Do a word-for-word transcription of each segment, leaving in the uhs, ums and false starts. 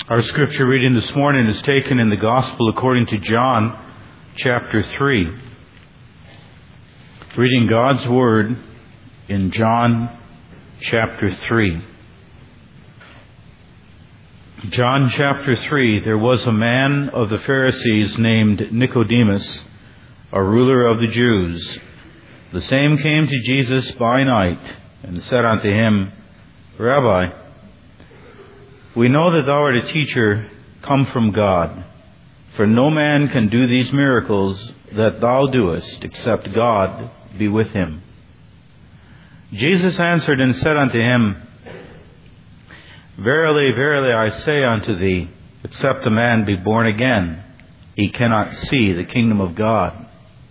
Our scripture reading this morning is taken in the Gospel according to John, chapter three. Reading God's Word in John, chapter three. John, chapter three, there was a man of the Pharisees named Nicodemus, a ruler of the Jews. The same came to Jesus by night, and said unto him, Rabbi, we know that thou art a teacher come from God, for no man can do these miracles that thou doest, except God be with him. Jesus answered and said unto him, Verily, verily, I say unto thee, except a man be born again, he cannot see the kingdom of God.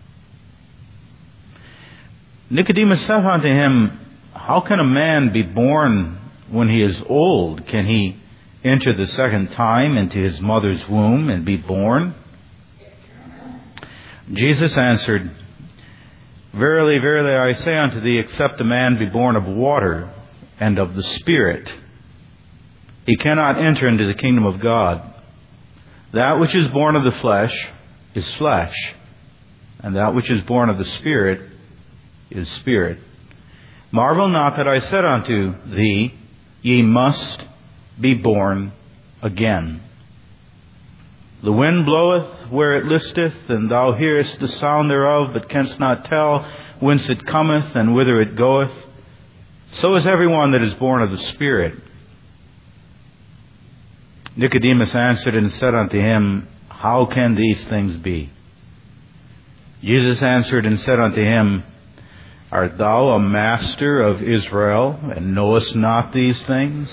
Nicodemus said unto him, How can a man be born when he is old? Can he enter the second time into his mother's womb and be born? Jesus answered, Verily, verily, I say unto thee, except a man be born of water and of the Spirit, he cannot enter into the kingdom of God. That which is born of the flesh is flesh, and that which is born of the Spirit is spirit. Marvel not that I said unto thee, Ye must be born again. The wind bloweth where it listeth, and thou hearest the sound thereof, but canst not tell whence it cometh and whither it goeth. So is every one that is born of the Spirit. Nicodemus answered and said unto him, How can these things be? Jesus answered and said unto him, Art thou a master of Israel, and knowest not these things?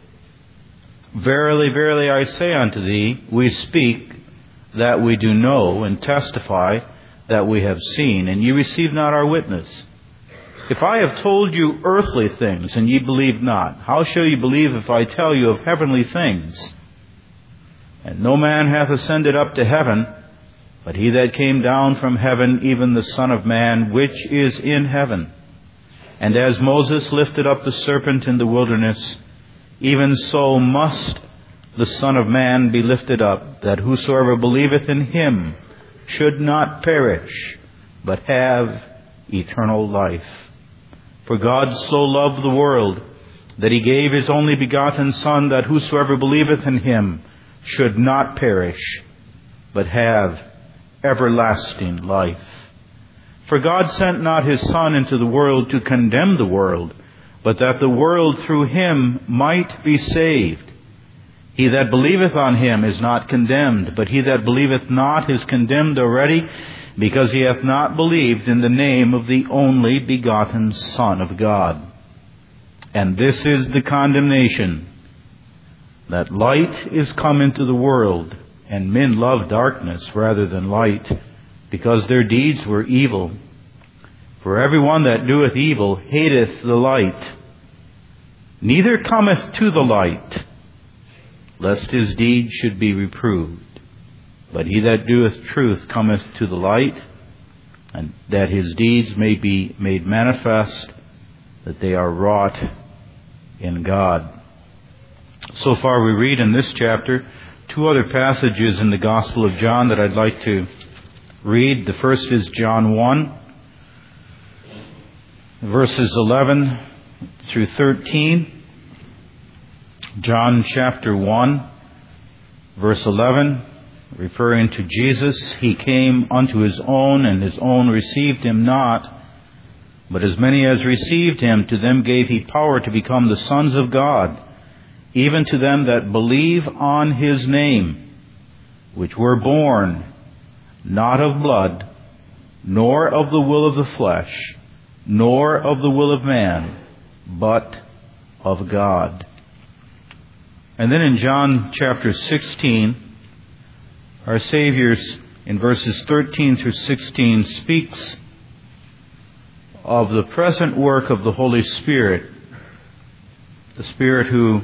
Verily, verily, I say unto thee, we speak that we do know, and testify that we have seen, and ye receive not our witness. If I have told you earthly things, and ye believe not, how shall ye believe if I tell you of heavenly things? And no man hath ascended up to heaven, but he that came down from heaven, even the Son of Man, which is in heaven. And as Moses lifted up the serpent in the wilderness, even so must the Son of Man be lifted up, that whosoever believeth in him should not perish, but have eternal life. For God so loved the world, that he gave his only begotten Son, that whosoever believeth in him should not perish, but have everlasting life. For God sent not his Son into the world to condemn the world, but that the world through him might be saved. He that believeth on him is not condemned, but he that believeth not is condemned already, because he hath not believed in the name of the only begotten Son of God. And this is the condemnation, that light is come into the world, and men love darkness rather than light, because their deeds were evil. For every one that doeth evil hateth the light, neither cometh to the light, lest his deeds should be reproved. But he that doeth truth cometh to the light, and that his deeds may be made manifest, that they are wrought in God. So far we read in this chapter two other passages in the Gospel of John that I'd like to read. The first is John one, verses eleven through thirteen. John chapter one, verse eleven, referring to Jesus. He came unto his own, and his own received him not. But as many as received him, to them gave he power to become the sons of God, even to them that believe on his name, which were born not of blood, nor of the will of the flesh, nor of the will of man, but of God. And then in John chapter sixteen, our Savior, in verses thirteen through sixteen, speaks of the present work of the Holy Spirit, the Spirit who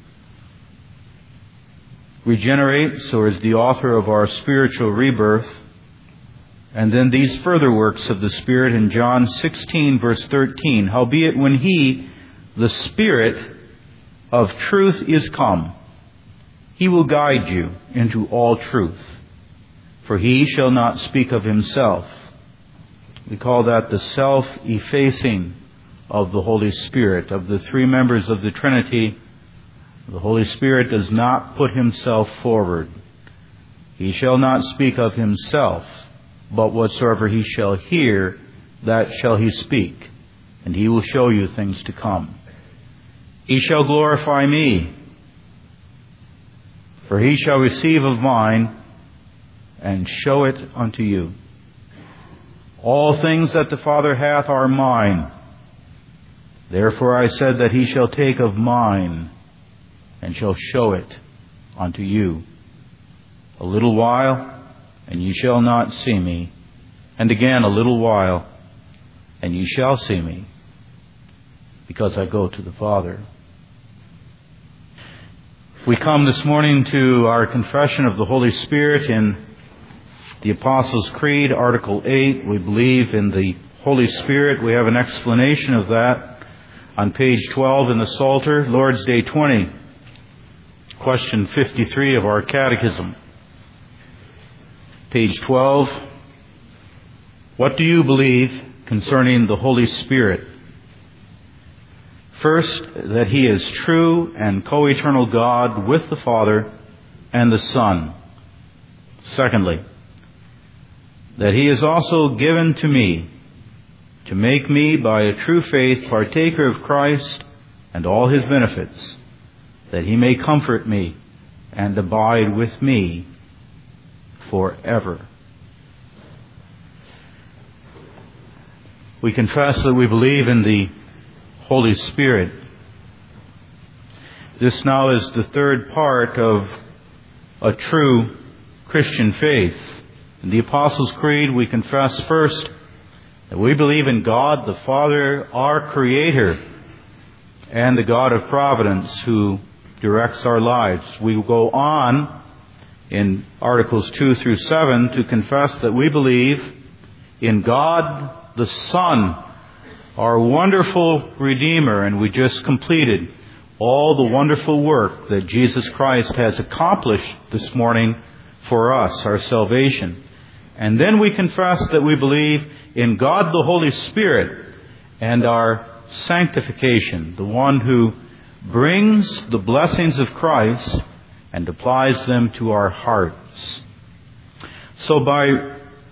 regenerates or is the author of our spiritual rebirth. And then these further works of the Spirit in John sixteen, verse thirteen. Howbeit when He, the Spirit of truth, is come, He will guide you into all truth, for He shall not speak of Himself. We call that the self-effacing of the Holy Spirit. Of the three members of the Trinity, the Holy Spirit does not put Himself forward. He shall not speak of Himself, but whatsoever He shall hear, that shall He speak, and He will show you things to come. He shall glorify Me, for He shall receive of mine, and show it unto you. All things that the Father hath are mine. Therefore I said that He shall take of mine, and shall show it unto you. A little while, and ye shall not see Me. And again a little while, and ye shall see Me, because I go to the Father. We come this morning to our confession of the Holy Spirit in the Apostles' Creed, Article eight. We believe in the Holy Spirit. We have an explanation of that on page twelve in the Psalter, Lord's Day twenty, question fifty-three of our Catechism. Page twelve. What do you believe concerning the Holy Spirit? First, that He is true and co-eternal God with the Father and the Son. Secondly, that He is also given to me to make me by a true faith partaker of Christ and all His benefits, that He may comfort me and abide with me forever. We confess that we believe in the Holy Spirit. This now is the third part of a true Christian faith. In the Apostles' Creed, we confess first that we believe in God the Father, our Creator, and the God of Providence who directs our lives. We will go on in Articles two through seven to confess that we believe in God the Son, our wonderful Redeemer, and we just completed all the wonderful work that Jesus Christ has accomplished this morning for us, our salvation. And then we confess that we believe in God the Holy Spirit and our sanctification, the one who brings the blessings of Christ and applies them to our hearts. So by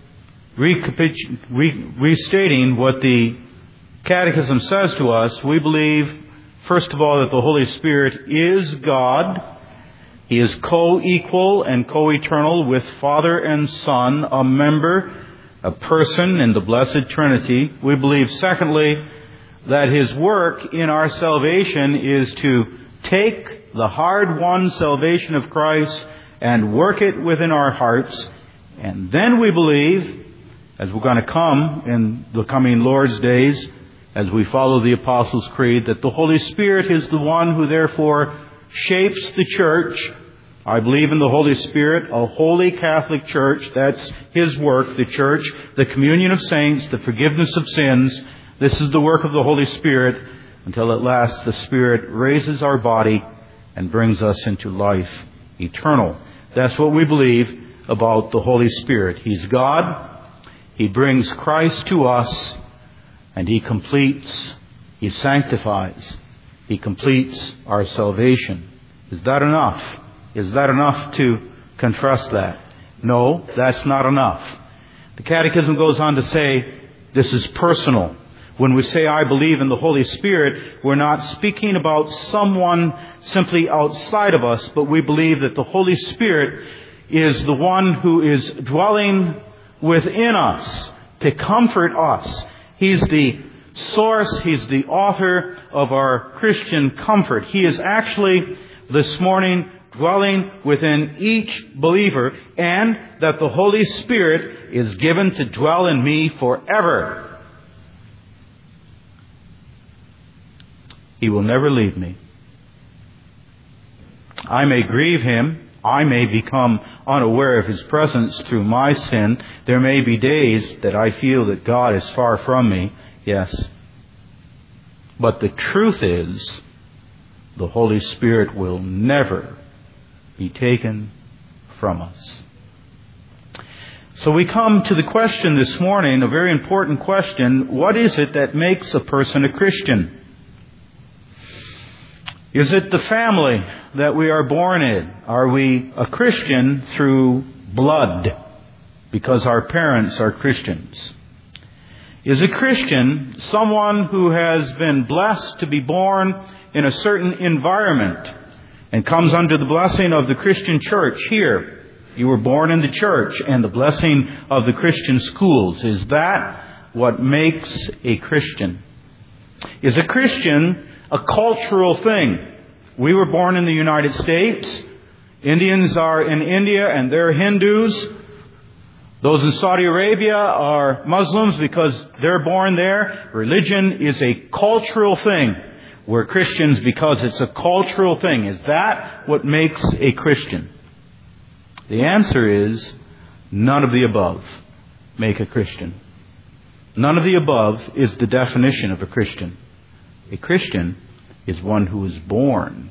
Recapitu- re- restating what the Catechism says to us, we believe, first of all, that the Holy Spirit is God. He is co-equal and co-eternal with Father and Son, a member, a person in the Blessed Trinity. We believe, secondly, that His work in our salvation is to take the hard-won salvation of Christ and work it within our hearts. And then we believe, as we're going to come in the coming Lord's days, as we follow the Apostles' Creed, that the Holy Spirit is the one who therefore shapes the church. I believe in the Holy Spirit, a holy Catholic Church. That's His work, the church, the communion of saints, the forgiveness of sins. This is the work of the Holy Spirit until at last the Spirit raises our body and brings us into life eternal. That's what we believe about the Holy Spirit. He's God. He brings Christ to us, and He completes, He sanctifies, He completes our salvation. Is that enough? Is that enough to confess that? No, that's not enough. The Catechism goes on to say this is personal. When we say, I believe in the Holy Spirit, we're not speaking about someone simply outside of us, but we believe that the Holy Spirit is the one who is dwelling within us to comfort us. He's the source, He's the author of our Christian comfort. He is actually this morning dwelling within each believer, and that the Holy Spirit is given to dwell in me forever. He will never leave me. I may grieve Him. I may become unaware of His presence through my sin. There may be days that I feel that God is far from me. Yes. But the truth is, the Holy Spirit will never be taken from us. So we come to the question this morning, a very important question: what is it that makes a person a Christian? Is it the family that we are born in? Are we a Christian through blood because our parents are Christians? Is a Christian someone who has been blessed to be born in a certain environment and comes under the blessing of the Christian church here? You were born in the church and the blessing of the Christian schools. Is that what makes a Christian? Is a Christian a cultural thing? We were born in the United States. Indians are in India and they're Hindus. Those in Saudi Arabia are Muslims because they're born there. Religion is a cultural thing. We're Christians because it's a cultural thing. Is that what makes a Christian? The answer is none of the above make a Christian. None of the above is the definition of a Christian. A Christian is one who is born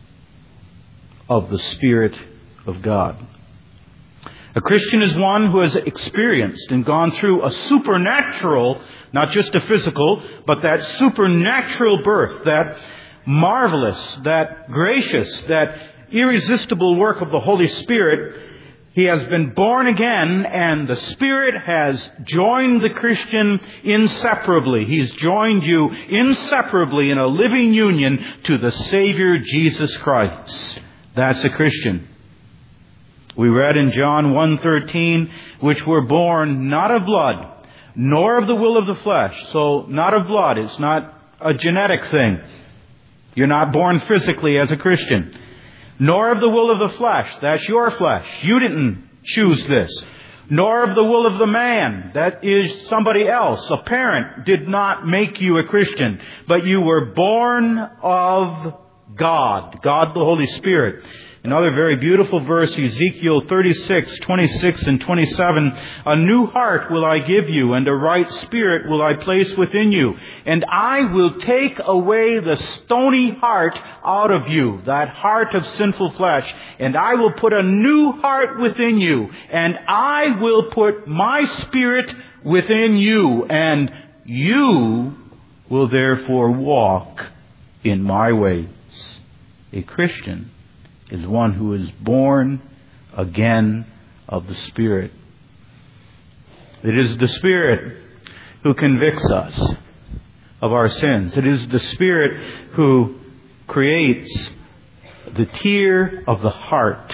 of the Spirit of God. A Christian is one who has experienced and gone through a supernatural, not just a physical, but that supernatural birth, that marvelous, that gracious, that irresistible work of the Holy Spirit. He has been born again, and the Spirit has joined the Christian inseparably. He's joined you inseparably in a living union to the Savior Jesus Christ. That's a Christian. We read in John one thirteen, which were born not of blood, nor of the will of the flesh. So not of blood. It's not a genetic thing. You're not born physically as a Christian. Nor of the will of the flesh. That's your flesh. You didn't choose this. Nor of the will of the man. That is somebody else. A parent did not make you a Christian. But you were born of God. God the Holy Spirit. Another very beautiful verse, Ezekiel thirty-six, twenty-six and twenty-seven. A new heart will I give you, and a right spirit will I place within you. And I will take away the stony heart out of you, that heart of sinful flesh. And I will put a new heart within you. And I will put my Spirit within you. And you will therefore walk in my ways. A Christian is one who is born again of the Spirit. It is the Spirit who convicts us of our sins. It is the Spirit who creates the tear of the heart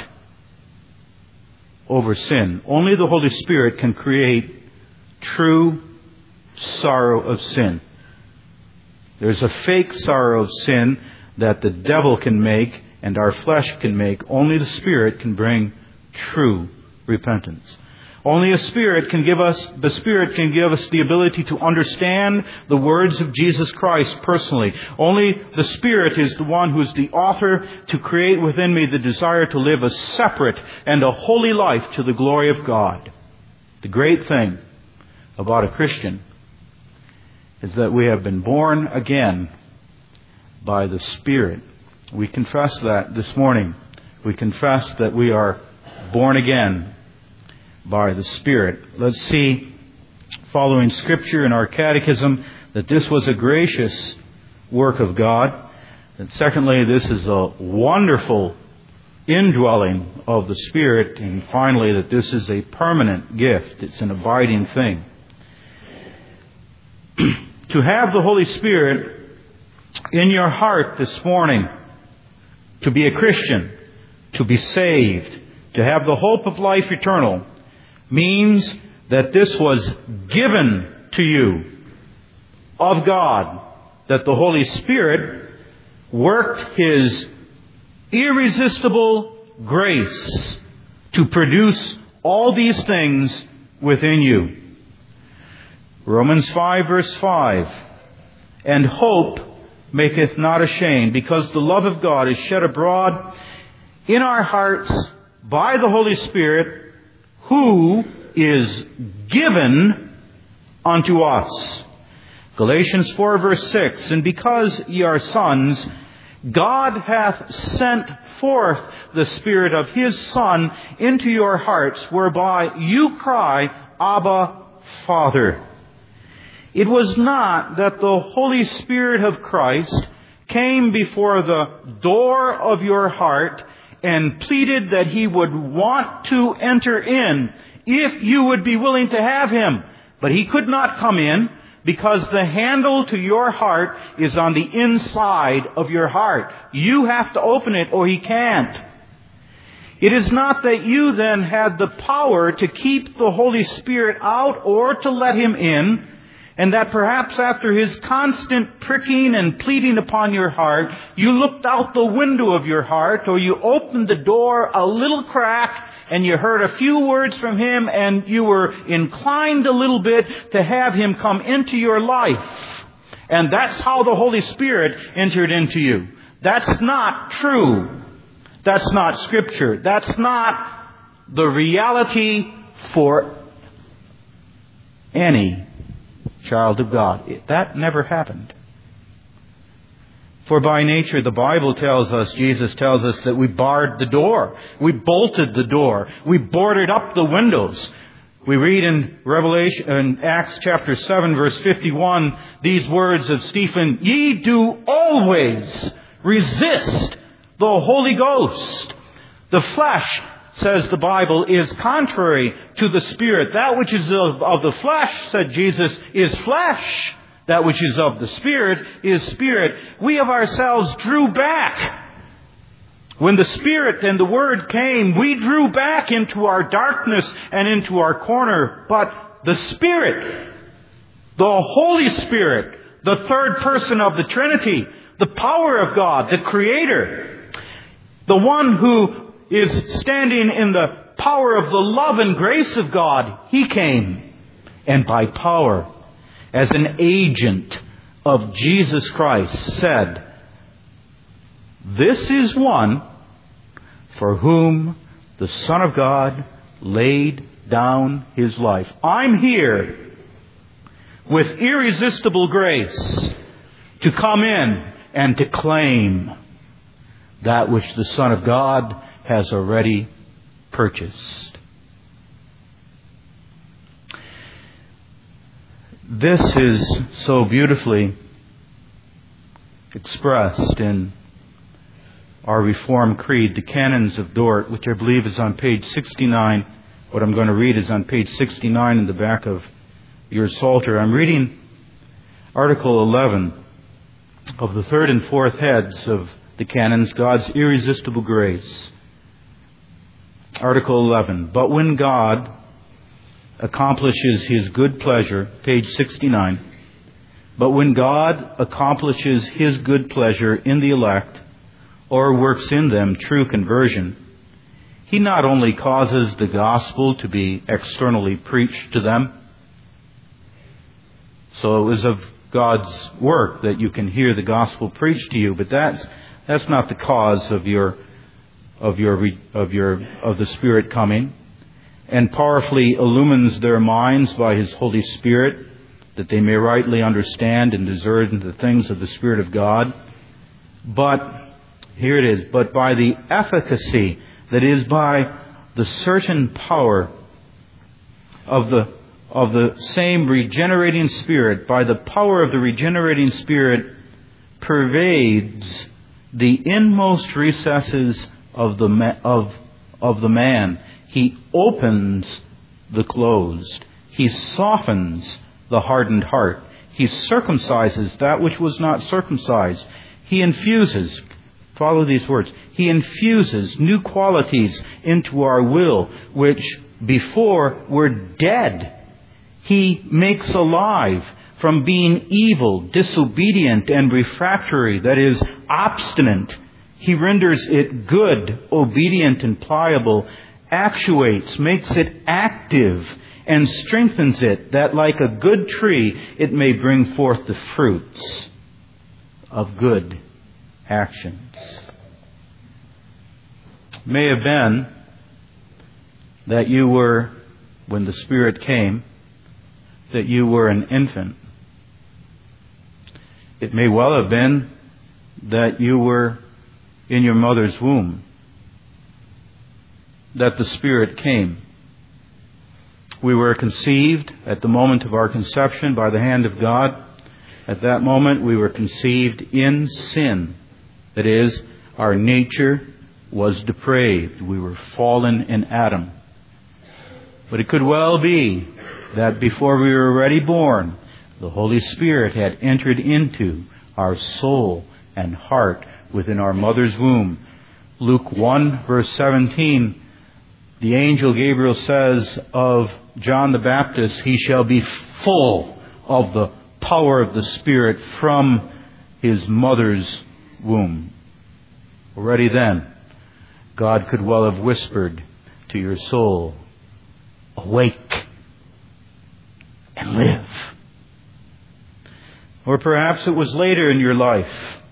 over sin. Only the Holy Spirit can create true sorrow of sin. There's a fake sorrow of sin that the devil can make and our flesh can make. Only the Spirit can bring true repentance. Only a Spirit can give us, the Spirit can give us the ability to understand the words of Jesus Christ personally. Only the Spirit is the one who is the author to create within me the desire to live a separate and a holy life to the glory of God. The great thing about a Christian is that we have been born again by the Spirit. We confess that this morning. We confess that we are born again by the Spirit. Let's see, following Scripture in our catechism, that this was a gracious work of God. And secondly, this is a wonderful indwelling of the Spirit. And finally, that this is a permanent gift. It's an abiding thing. To have the Holy Spirit in your heart this morning, to be a Christian, to be saved, to have the hope of life eternal, means that this was given to you of God, that the Holy Spirit worked His irresistible grace to produce all these things within you. Romans five verse five. And hope maketh not ashamed, because the love of God is shed abroad in our hearts by the Holy Spirit, who is given unto us. Galatians four verse six. And because ye are sons, God hath sent forth the Spirit of His Son into your hearts, whereby you cry, Abba, Father. It was not that the Holy Spirit of Christ came before the door of your heart and pleaded that He would want to enter in if you would be willing to have Him. But He could not come in because the handle to your heart is on the inside of your heart. You have to open it or He can't. It is not that you then had the power to keep the Holy Spirit out or to let Him in, and that perhaps after His constant pricking and pleading upon your heart, you looked out the window of your heart, or you opened the door a little crack and you heard a few words from Him and you were inclined a little bit to have Him come into your life. And that's how the Holy Spirit entered into you. That's not true. That's not Scripture. That's not the reality for any child of God. That never happened. For by nature, the Bible tells us, Jesus tells us, that we barred the door. We bolted the door. We boarded up the windows. We read in Revelation, in Acts chapter seven, verse fifty-one, these words of Stephen, "Ye do always resist the Holy Ghost." The flesh, says the Bible, is contrary to the Spirit. That which is of, of the flesh, said Jesus, is flesh. That which is of the Spirit is spirit. We of ourselves drew back. When the Spirit and the Word came, we drew back into our darkness and into our corner. But the Spirit, the Holy Spirit, the third person of the Trinity, the power of God, the Creator, the one who is standing in the power of the love and grace of God, He came, and by power, as an agent of Jesus Christ, said, "This is one for whom the Son of God laid down His life." I'm here with irresistible grace to come in and to claim that which the Son of God has already purchased. This is so beautifully expressed in our Reformed Creed, the Canons of Dort, which I believe is on page sixty-nine. What I'm going to read is on page sixty-nine in the back of your Psalter. I'm reading Article eleven of the third and fourth heads of the Canons, God's Irresistible Grace. Article eleven. But when God accomplishes His good pleasure, page sixty-nine, but when God accomplishes His good pleasure in the elect, or works in them true conversion, He not only causes the gospel to be externally preached to them, so it was of God's work that you can hear the gospel preached to you, but that's that's not the cause of your of your of your of the Spirit coming, and powerfully illumines their minds by His Holy Spirit, that they may rightly understand and discern the things of the Spirit of God. But here it is, but by the efficacy, that is, by the certain power of the of the same regenerating Spirit, by the power of the regenerating Spirit, pervades the inmost recesses of the ma- of of the man. He opens the closed. He softens the hardened heart. He circumcises that which was not circumcised. He infuses, follow these words, He infuses new qualities into our will, which before were dead. He makes alive from being evil, disobedient, and refractory, that is, obstinate. He renders it good, obedient, and pliable, actuates, makes it active, and strengthens it, that like a good tree it may bring forth the fruits of good actions. It may have been that you were, when the Spirit came, that you were an infant. It may well have been that you were in your mother's womb, that the Spirit came. We were conceived at the moment of our conception by the hand of God. At that moment we were conceived in sin. That is, our nature was depraved. We were fallen in Adam. But it could well be that before we were already born, the Holy Spirit had entered into our soul and heart within our mother's womb. Luke one, verse seventeen, the angel Gabriel says of John the Baptist, he shall be full of the power of the Spirit from his mother's womb. Already then, God could well have whispered to your soul, awake and live. Or perhaps it was later in your life.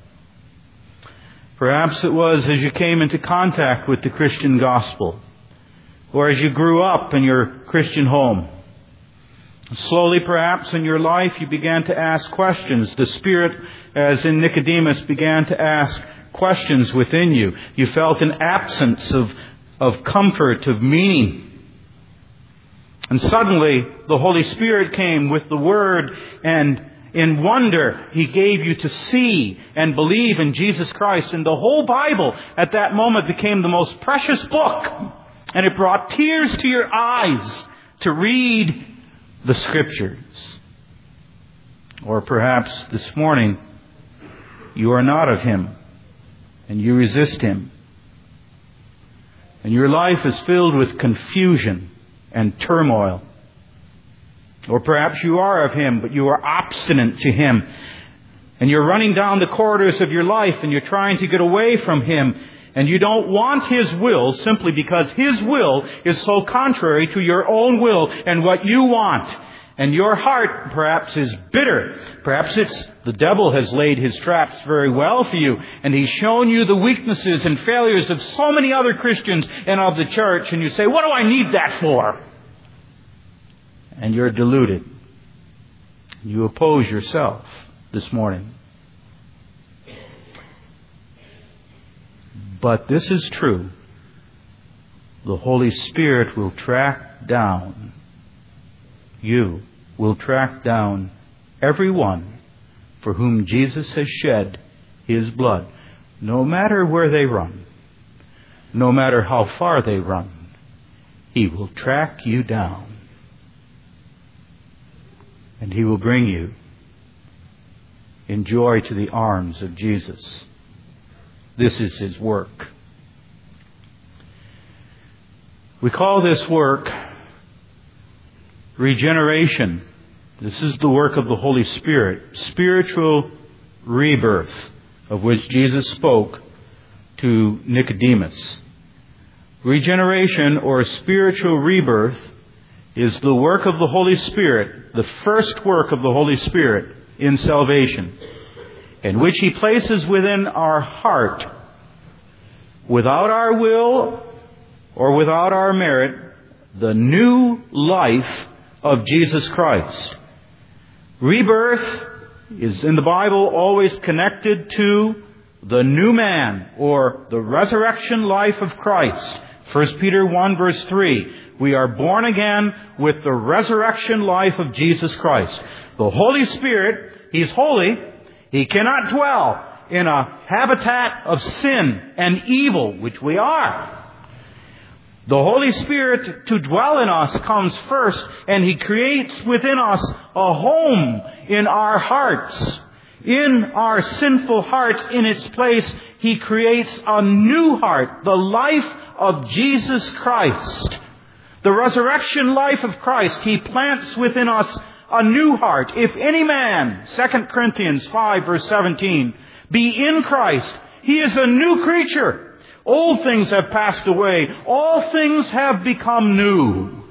Perhaps it was as you came into contact with the Christian gospel, or as you grew up in your Christian home. Slowly, perhaps, in your life, you began to ask questions. The Spirit, as in Nicodemus, began to ask questions within you. You felt an absence of, of comfort, of meaning. And suddenly, the Holy Spirit came with the Word, and in wonder, He gave you to see and believe in Jesus Christ. And the whole Bible at that moment became the most precious book. And it brought tears to your eyes to read the Scriptures. Or perhaps this morning, you are not of Him and you resist Him. And your life is filled with confusion and turmoil. Or perhaps you are of Him, but you are obstinate to Him. And you're running down the corridors of your life and you're trying to get away from Him. And you don't want His will simply because His will is so contrary to your own will and what you want. And your heart perhaps is bitter. Perhaps it's the devil has laid his traps very well for you. And he's shown you the weaknesses and failures of so many other Christians and of the church. And you say, what do I need that for? And you're deluded. You oppose yourself this morning. But this is true. The Holy Spirit will track down you, will track down everyone for whom Jesus has shed His blood. No matter where they run, no matter how far they run, He will track you down. And He will bring you in joy to the arms of Jesus. This is His work. We call this work regeneration. This is the work of the Holy Spirit. Spiritual rebirth, of which Jesus spoke to Nicodemus. Regeneration or spiritual rebirth is the work of the Holy Spirit, the first work of the Holy Spirit in salvation, in which He places within our heart, without our will or without our merit, the new life of Jesus Christ. Rebirth is in the Bible always connected to the new man or the resurrection life of Christ. First Peter one verse three. We are born again with the resurrection life of Jesus Christ. The Holy Spirit, He's holy. He cannot dwell in a habitat of sin and evil, which we are. The Holy Spirit to dwell in us comes first, and He creates within us a home in our hearts. In our sinful hearts, in its place, He creates a new heart, the life of Jesus Christ. The resurrection life of Christ, He plants within us a new heart. If any man, Second Corinthians five verse seventeen, be in Christ, he is a new creature. Old things have passed away. All things have become new.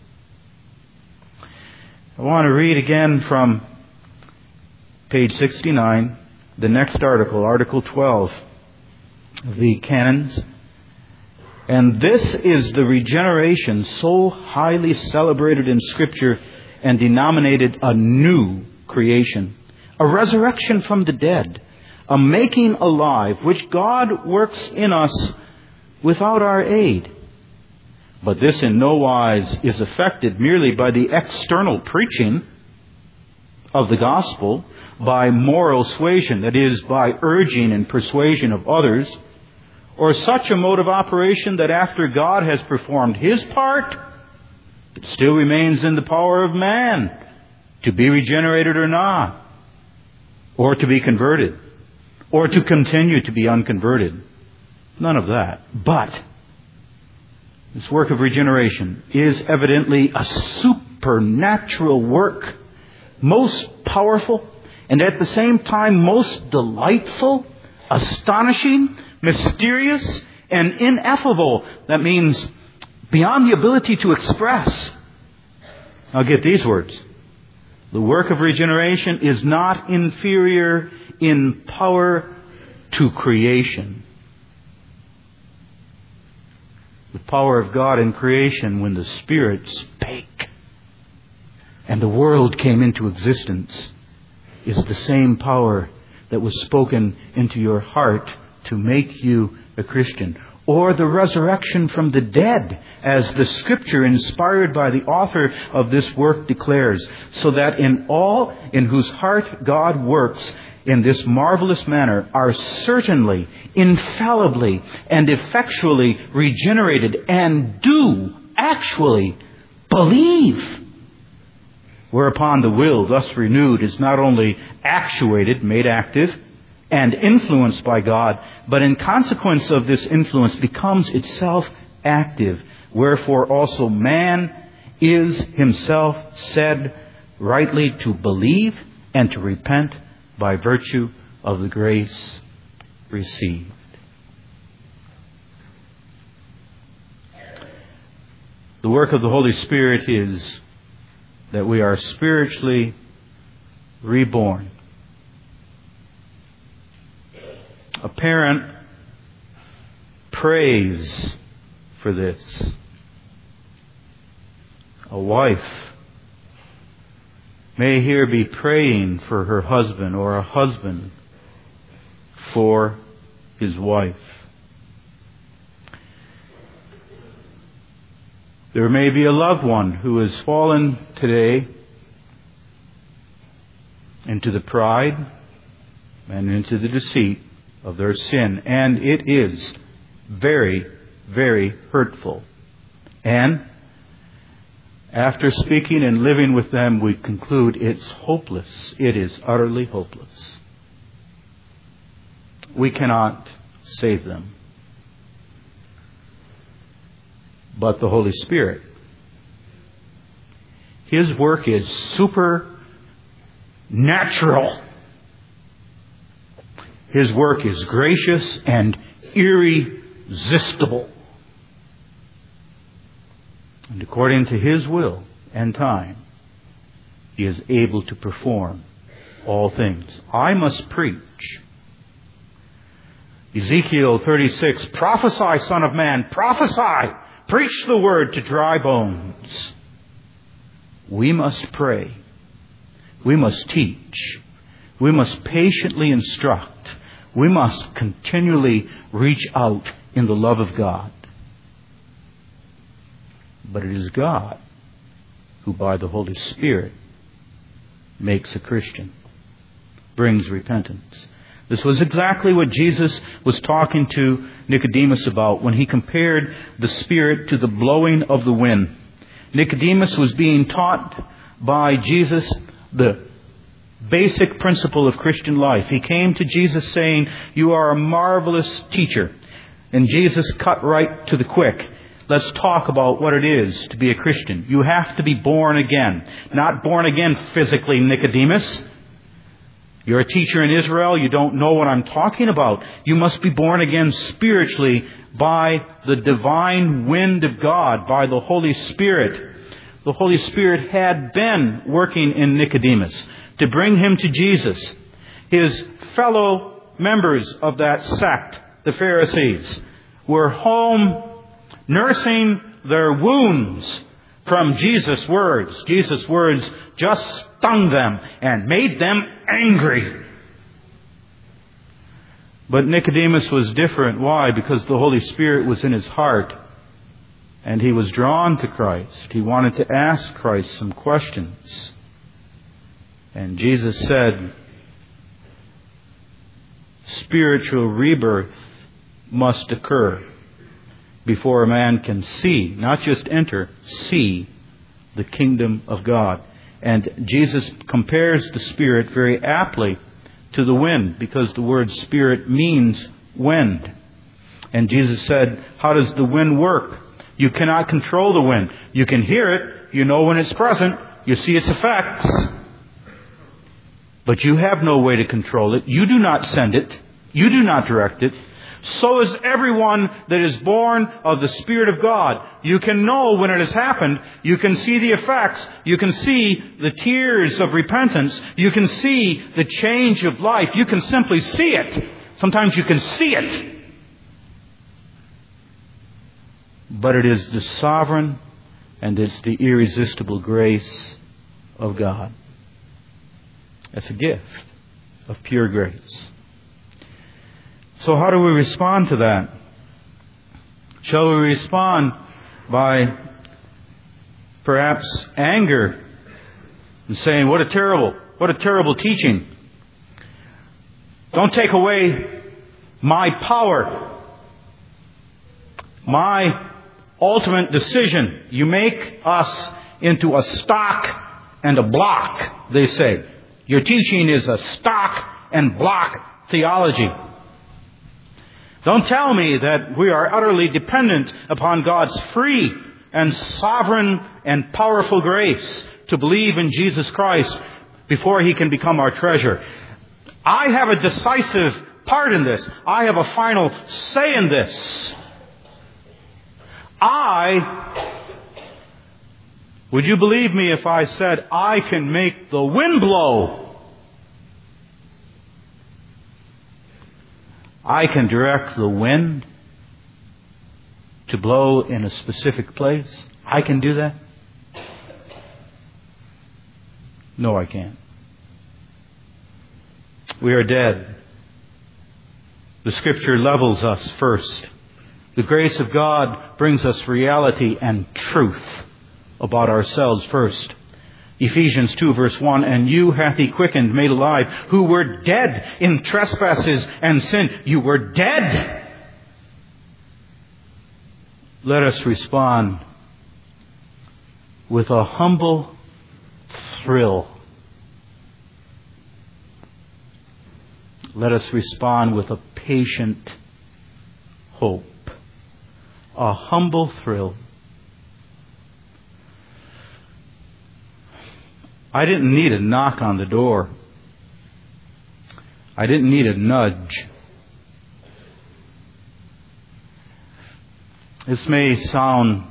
I want to read again from page sixty-nine, the next article, Article twelve of the Canons. And this is the regeneration so highly celebrated in Scripture and denominated a new creation, a resurrection from the dead, a making alive, which God works in us without our aid. But this in no wise is affected merely by the external preaching of the gospel, by moral suasion, that is, by urging and persuasion of others, or such a mode of operation that after God has performed His part, it still remains in the power of man to be regenerated or not, or to be converted, or to continue to be unconverted. None of that. But this work of regeneration is evidently a supernatural work, most powerful, and at the same time most delightful, astonishing, mysterious, and ineffable. That means beyond the ability to express. Now get these words. The work of regeneration is not inferior in power to creation. The power of God in creation, when the Spirit spake and the world came into existence, is the same power that was spoken into your heart to make you a Christian. Or the resurrection from the dead, as the Scripture inspired by the author of this work declares, so that in all in whose heart God works in this marvelous manner are certainly, infallibly, and effectually regenerated, and do actually believe. Whereupon the will, thus renewed, is not only actuated, made active, and influenced by God, but in consequence of this influence becomes itself active. Wherefore also man is himself said rightly to believe and to repent by virtue of the grace received. The work of the Holy Spirit is that we are spiritually reborn. A parent prays for this. A wife may here be praying for her husband, or a husband for his wife. There may be a loved one who has fallen today into the pride and into the deceit of their sin. And it is very, very hurtful. And after speaking and living with them, we conclude it's hopeless. It is utterly hopeless. We cannot save them. But the Holy Spirit, His work is supernatural. His work is gracious and irresistible. And according to His will and time, He is able to perform all things. I must preach. Ezekiel thirty-six, prophesy, Son of Man, prophesy. Preach the word to dry bones. We must pray. We must teach. We must patiently instruct. We must continually reach out in the love of God. But it is God who by the Holy Spirit makes a Christian, brings repentance. This was exactly what Jesus was talking to Nicodemus about when He compared the Spirit to the blowing of the wind. Nicodemus was being taught by Jesus the basic principle of Christian life. He came to Jesus saying, "You are a marvelous teacher." And Jesus cut right to the quick. Let's talk about what it is to be a Christian. You have to be born again. Not born again physically, Nicodemus. You're a teacher in Israel. You don't know what I'm talking about. You must be born again spiritually by the divine wind of God, by the Holy Spirit. The Holy Spirit had been working in Nicodemus to bring him to Jesus. His fellow members of that sect, the Pharisees, were home nursing their wounds from Jesus' words. Jesus' words just stung them and made them angry. But Nicodemus was different. Why? Because the Holy Spirit was in his heart. And he was drawn to Christ. He wanted to ask Christ some questions. And Jesus said, spiritual rebirth must occur before a man can see, not just enter, see the kingdom of God. And Jesus compares the Spirit very aptly to the wind, because the word Spirit means wind. And Jesus said, how does the wind work? You cannot control the wind. You can hear it. You know when it's present. You see its effects. But you have no way to control it. You do not send it. You do not direct it. So is everyone that is born of the Spirit of God. You can know when it has happened. You can see the effects. You can see the tears of repentance. You can see the change of life. You can simply see it. Sometimes you can see it. But it is the sovereign and it's the irresistible grace of God. It's a gift of pure grace. So how do we respond to that? Shall we respond by perhaps anger and saying, what a terrible, what a terrible teaching. Don't take away my power, my ultimate decision. You make us into a stock and a block, they say. Your teaching is a stock and block theology. Don't tell me that we are utterly dependent upon God's free and sovereign and powerful grace to believe in Jesus Christ before He can become our treasure. I have a decisive part in this. I have a final say in this. I, would you believe me if I said I can make the wind blow? I can direct the wind to blow in a specific place. I can do that? No, I can't. We are dead. The Scripture levels us first. The grace of God brings us reality and truth about ourselves first. Ephesians two verse one, and you hath He quickened, made alive, who were dead in trespasses and sin. You were dead. Let us respond with a humble thrill. Let us respond with a patient hope. A humble thrill. I didn't need a knock on the door. I didn't need a nudge. This may sound,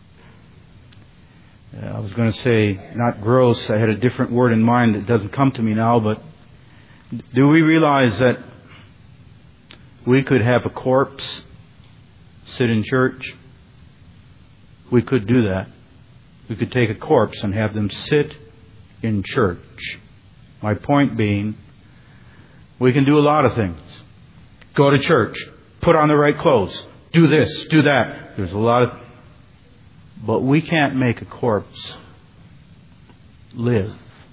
I was going to say, not gross. I had a different word in mind that doesn't come to me now, but do we realize that we could have a corpse sit in church? We could do that. We could take a corpse and have them sit in church. My point being, we can do a lot of things. Go to church, put on the right clothes, do this, do that. There's a lot of... But we can't make a corpse live.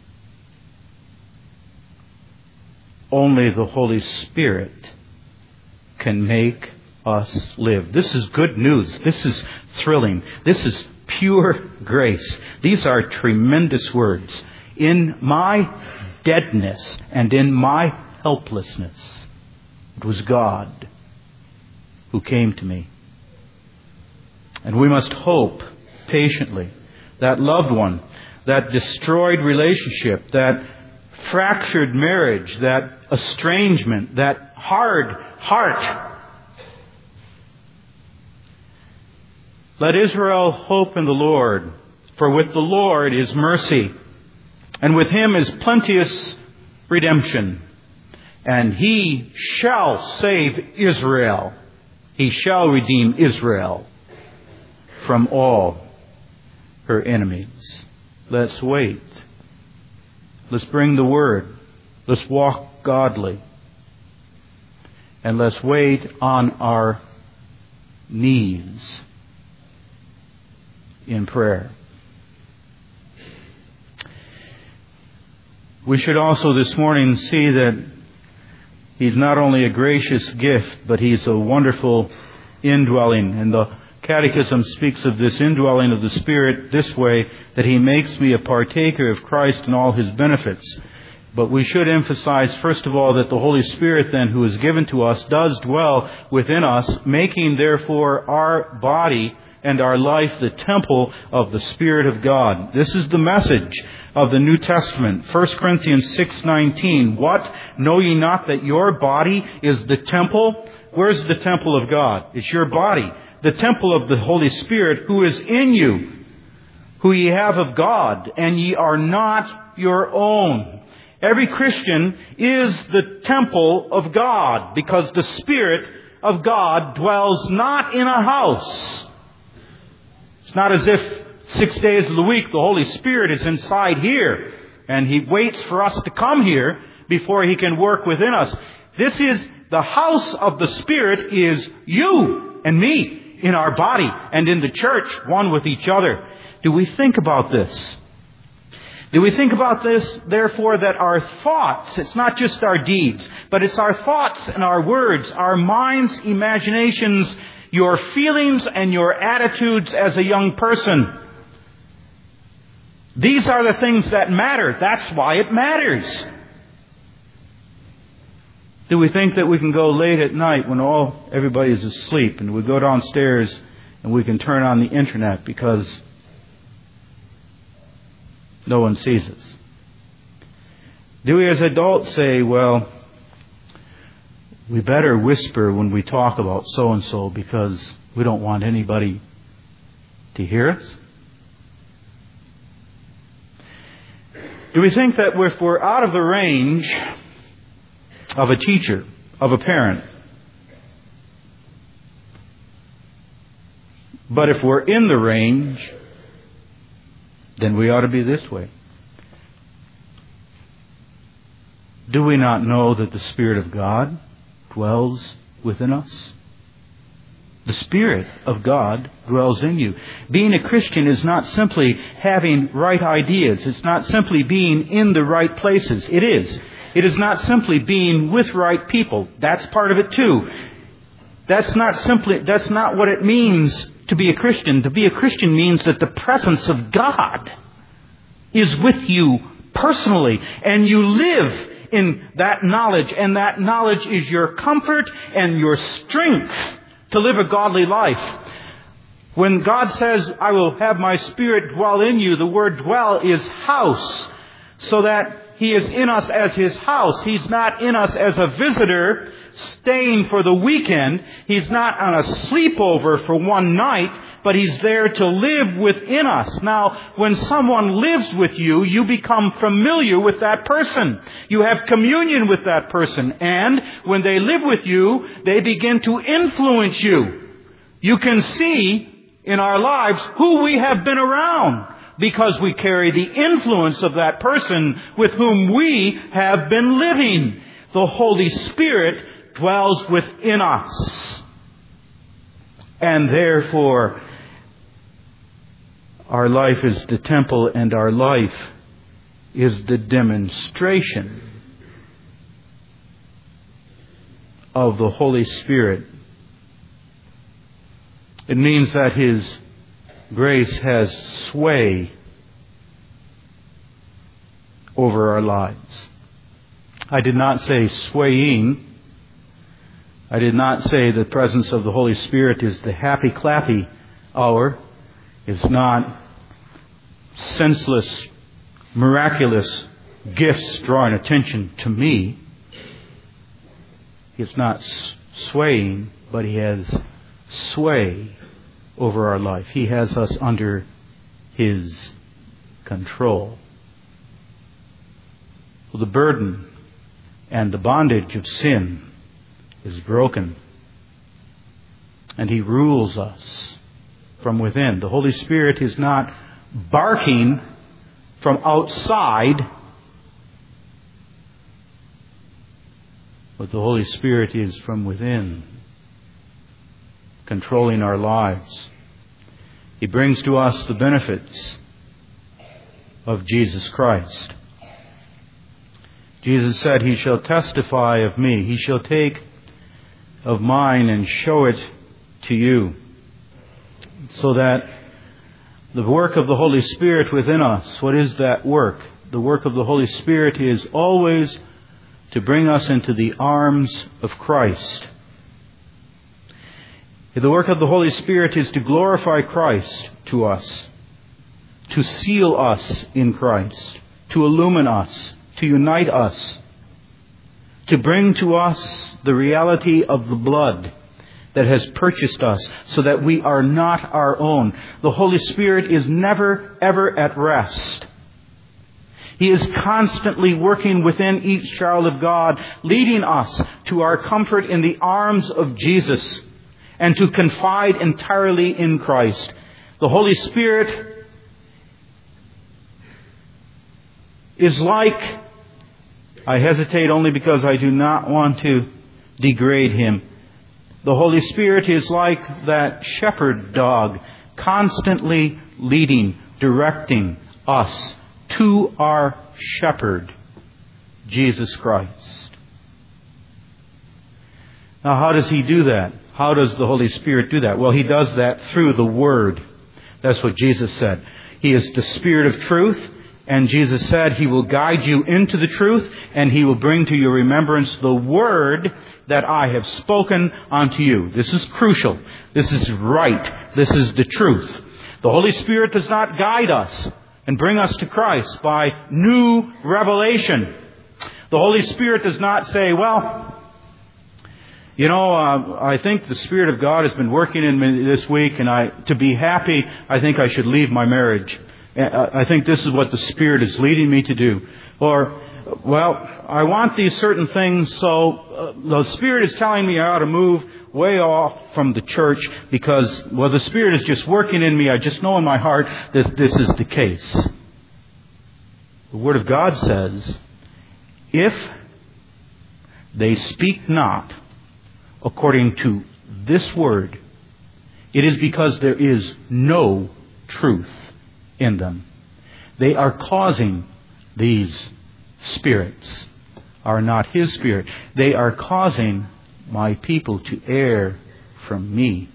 Only the Holy Spirit can make us live. This is good news. This is thrilling. This is pure grace. These are tremendous words. In my deadness and in my helplessness, it was God who came to me. And we must hope patiently that loved one, that destroyed relationship, that fractured marriage, that estrangement, that hard heart. Let Israel hope in the Lord, for with the Lord is mercy, and with Him is plenteous redemption. And He shall save Israel. He shall redeem Israel from all her enemies. Let's wait. Let's bring the Word. Let's walk godly. And let's wait on our knees in prayer. We should also this morning see that He's not only a gracious gift, but He's a wonderful indwelling. And the Catechism speaks of this indwelling of the Spirit this way, that He makes me a partaker of Christ and all His benefits. But we should emphasize, first of all, that the Holy Spirit then, who is given to us, does dwell within us, making therefore our body and our life the temple of the Spirit of God. This is the message of the New Testament. First Corinthians six nineteen. What? Know ye not that your body is the temple? Where's the temple of God? It's your body. The temple of the Holy Spirit who is in you, who ye have of God, and ye are not your own. Every Christian is the temple of God, because the Spirit of God dwells not in a house. It's not as if six days of the week the Holy Spirit is inside here and He waits for us to come here before He can work within us. This is the house of the Spirit, is you and me in our body and in the church, one with each other. Do we think about this? Do we think about this, therefore, that our thoughts, it's not just our deeds, but it's our thoughts and our words, our minds, imaginations, your feelings and your attitudes as a young person. These are the things that matter. That's why it matters. Do we think that we can go late at night when all everybody is asleep and we go downstairs and we can turn on the internet because no one sees us? Do we as adults say, well, we better whisper when we talk about so-and-so because we don't want anybody to hear us? Do we think that if we're out of the range of a teacher, of a parent, but if we're in the range, then we ought to be this way? Do we not know that the Spirit of God dwells within us? The Spirit of God dwells in you. Being a Christian is not simply having right ideas. It's not simply being in the right places. It is. It is not simply being with right people. That's part of it too. That's not simply, that's not what it means to be a Christian. To be a Christian means that the presence of God is with you personally, and you live in that knowledge, and that knowledge is your comfort and your strength to live a godly life. When God says, I will have my Spirit dwell in you, the word dwell is house, so that He is in us as His house. He's not in us as a visitor staying for the weekend. He's not on a sleepover for one night, but He's there to live within us. Now, when someone lives with you, you become familiar with that person. You have communion with that person. And when they live with you, they begin to influence you. You can see in our lives who we have been around, because we carry the influence of that person with whom we have been living. The Holy Spirit dwells within us. And therefore, our life is the temple, and our life is the demonstration of the Holy Spirit. It means that His grace has sway over our lives. I did not say swaying. I did not say the presence of the Holy Spirit is the happy-clappy hour. It's not senseless, miraculous gifts drawing attention to me. It's not swaying, but He has sway over our life. He has us under His control. Well, the burden and the bondage of sin is broken, and He rules us from within. The Holy Spirit is not barking from outside. But the Holy Spirit is from within, controlling our lives. He brings to us the benefits of Jesus Christ. Jesus said, He shall testify of me. He shall take of mine and show it to you. So that the work of the Holy Spirit within us, what is that work? The work of the Holy Spirit is always to bring us into the arms of Christ. The work of the Holy Spirit is to glorify Christ to us, to seal us in Christ, to illumine us, to unite us, to bring to us the reality of the blood that has purchased us so that we are not our own. The Holy Spirit is never, ever at rest. He is constantly working within each child of God, leading us to our comfort in the arms of Jesus and to confide entirely in Christ. The Holy Spirit is like, I hesitate only because I do not want to degrade Him. The Holy Spirit is like that shepherd dog, constantly leading, directing us to our shepherd, Jesus Christ. Now, how does He do that? How does the Holy Spirit do that? Well, He does that through the Word. That's what Jesus said. He is the Spirit of truth, and Jesus said He will guide you into the truth, and He will bring to your remembrance the Word that I have spoken unto you. This is crucial. This is right. This is the truth. The Holy Spirit does not guide us and bring us to Christ by new revelation. The Holy Spirit does not say, well, you know, uh, I think the Spirit of God has been working in me this week, and I, to be happy, I think I should leave my marriage. I think this is what the Spirit is leading me to do. Or, well, I want these certain things, so uh, the Spirit is telling me I ought to move way off from the church because, well, the Spirit is just working in me. I just know in my heart that this is the case. The Word of God says, if they speak not according to this Word, it is because there is no truth in them. They are causing, these spirits are not His Spirit. They are causing my people to err from me.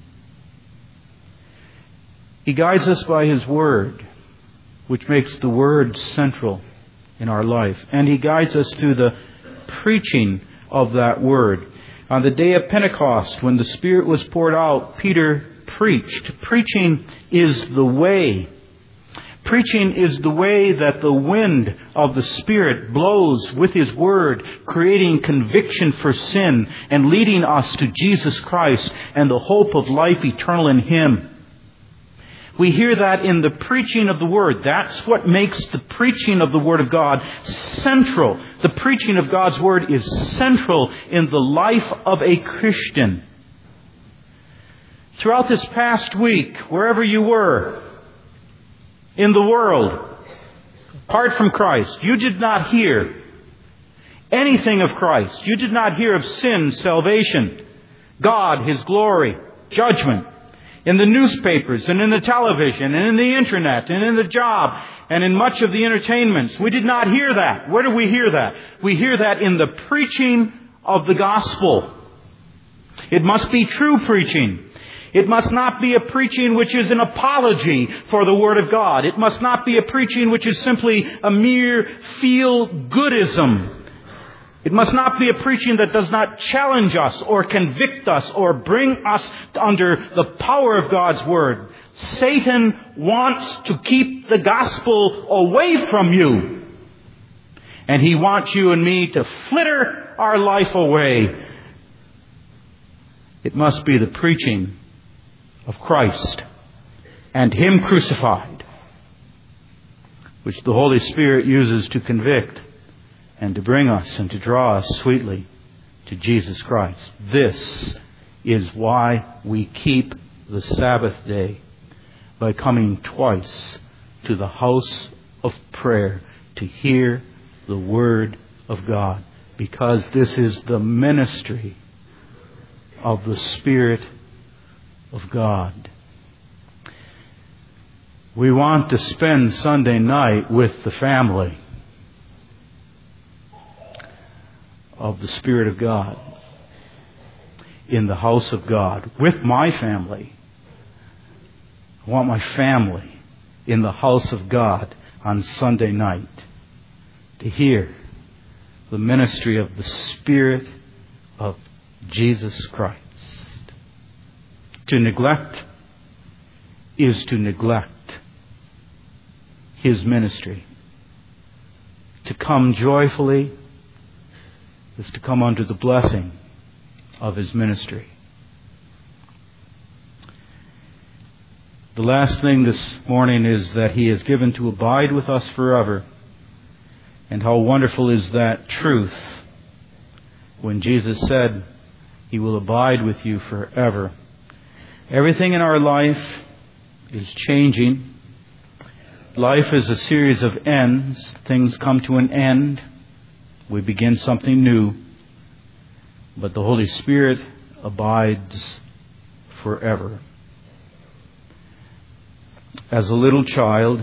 He guides us by His Word, which makes the Word central in our life. And He guides us through the preaching of that Word. On the day of Pentecost, when the Spirit was poured out, Peter preached. Preaching is the way. Preaching is the way that the wind of the Spirit blows with His Word, creating conviction for sin and leading us to Jesus Christ and the hope of life eternal in Him. We hear that in the preaching of the Word. That's what makes the preaching of the Word of God central. The preaching of God's Word is central in the life of a Christian. Throughout this past week, wherever you were in the world, apart from Christ, you did not hear anything of Christ. You did not hear of sin, salvation, God, His glory, judgment. In the newspapers and in the television and in the internet and in the job and in much of the entertainments. We did not hear that. Where do we hear that? We hear that in the preaching of the gospel. It must be true preaching. It must not be a preaching which is an apology for the Word of God. It must not be a preaching which is simply a mere feel-goodism. It must not be a preaching that does not challenge us or convict us or bring us under the power of God's Word. Satan wants to keep the gospel away from you. And he wants you and me to flitter our life away. It must be the preaching of Christ and Him crucified, which the Holy Spirit uses to convict and to bring us and to draw us sweetly to Jesus Christ. This is why we keep the Sabbath day, by coming twice to the house of prayer to hear the Word of God. because this is the ministry of the Spirit of God. We want to spend Sunday night with the family of the Spirit of God in the house of God, with my family. I want my family in the house of God on Sunday night to hear the ministry of the Spirit of Jesus Christ. To neglect is to neglect His ministry. To come joyfully is to come under the blessing of His ministry. The last thing this morning is that He is given to abide with us forever. And how wonderful is that truth when Jesus said, He will abide with you forever. Everything in our life is changing. Life is a series of ends. Things come to an end. We begin something new. But the Holy Spirit abides forever. As a little child,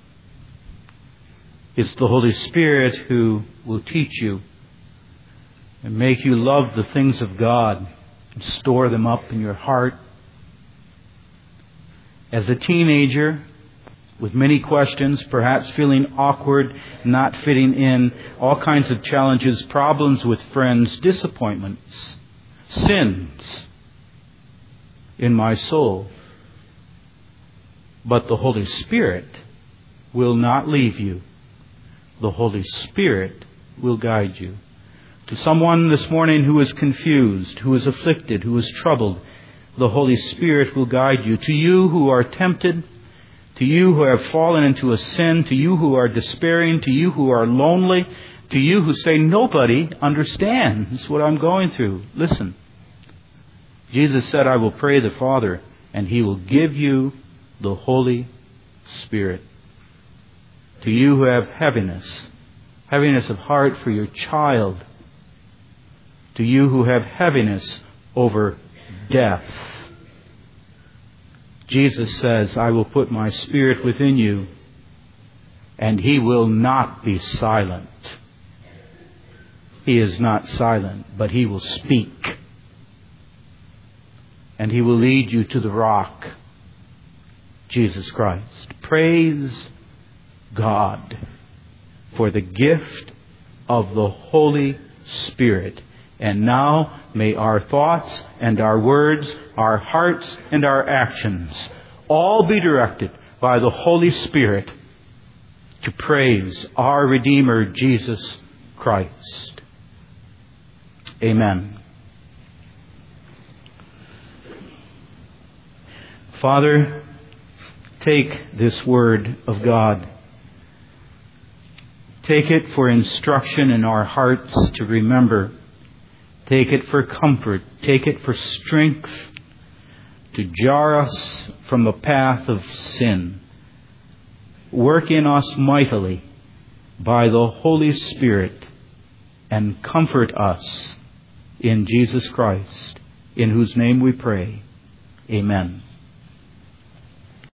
it's the Holy Spirit who will teach you and make you love the things of God and store them up in your heart. As a teenager, with many questions, perhaps feeling awkward, not fitting in, all kinds of challenges, problems with friends, disappointments, sins in my soul. But the Holy Spirit will not leave you. The Holy Spirit will guide you. To someone this morning who is confused, who is afflicted, who is troubled, the Holy Spirit will guide you. To you who are tempted, to you who have fallen into a sin, to you who are despairing, to you who are lonely, to you who say, nobody understands what I'm going through. Listen. Jesus said, I will pray the Father, and He will give you the Holy Spirit. To you who have heaviness, heaviness of heart for your child, to you who have heaviness over death, Jesus says, I will put my Spirit within you, and He will not be silent. He is not silent, but He will speak. And He will lead you to the rock, Jesus Christ. Praise God for the gift of the Holy Spirit. And now may our thoughts and our words, our hearts and our actions all be directed by the Holy Spirit to praise our Redeemer, Jesus Christ. Amen. Father, take this word of God. Take it for instruction in our hearts to remember. Take it for comfort. Take it for strength to jar us from the path of sin. Work in us mightily by the Holy Spirit and comfort us in Jesus Christ, in whose name we pray. Amen.